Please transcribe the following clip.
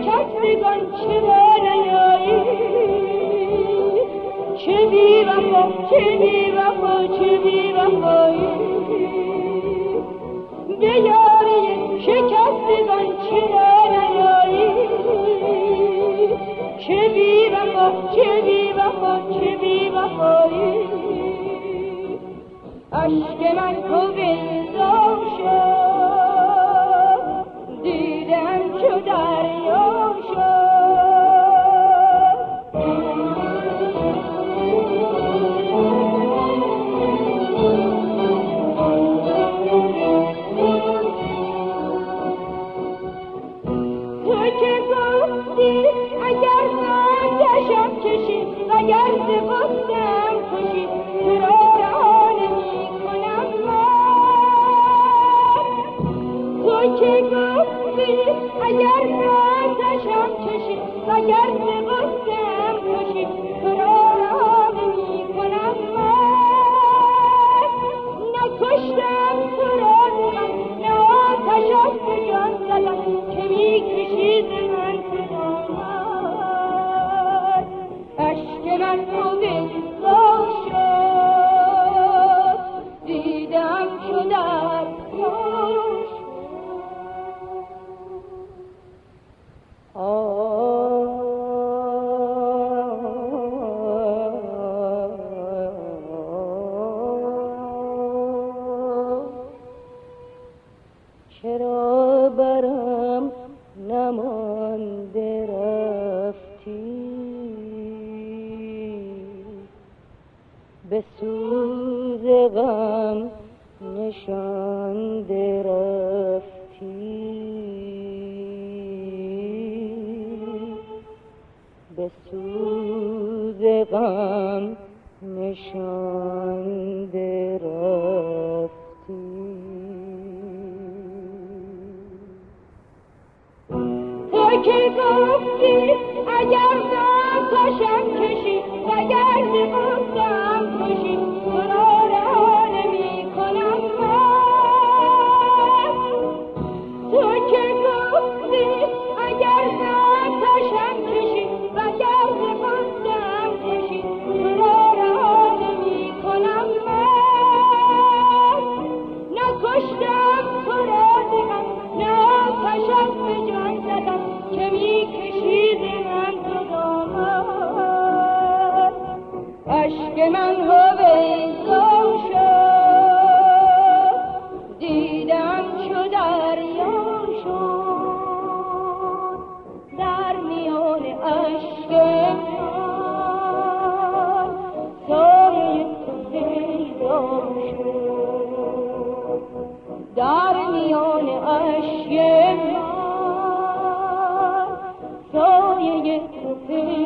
شکستگان چرا نیایی چه بی وفا چه بی وفا چه بی وفایی به یاری شکستگان چرا نیایی چه بی وفا چه بی وفا چه بی وفایی اشک من تو بیضا شد دیدم چو دریا شد تو که گفتی اگر من دشم کشید وگر ز غصه‌ام کشید تو را که گفتی اگر نازشم چشید وگر ز غصه‌ام کشید تو را رها نمی‌کنم من نکشتم تو را من نه آتشت به جان زدم که می‌کشی ز من تو دامن اشک من تو بیضا شد دیدم چو دریا چرا برم نمانده رفتی به سوز غم نشانده رفتی به سوز غم نشانده رفتی تو که گفتی اگر ناتشم کشید وگر ز غصه‌ام کشید تو را رها نمی‌کنم من تو که گفتی اگر ناتشم کشید وگر ز غصه‌ام کشید تو را رها نمی‌کنم من نکشتم تو را ز غم نه آتشت به جان زدم که می‌کشی ز من تو دامن اشک من هویدا شد دیدم چو دریا شد در میان اشک من سایه تو پیدا شد در میان اشک من سایه تو پیدا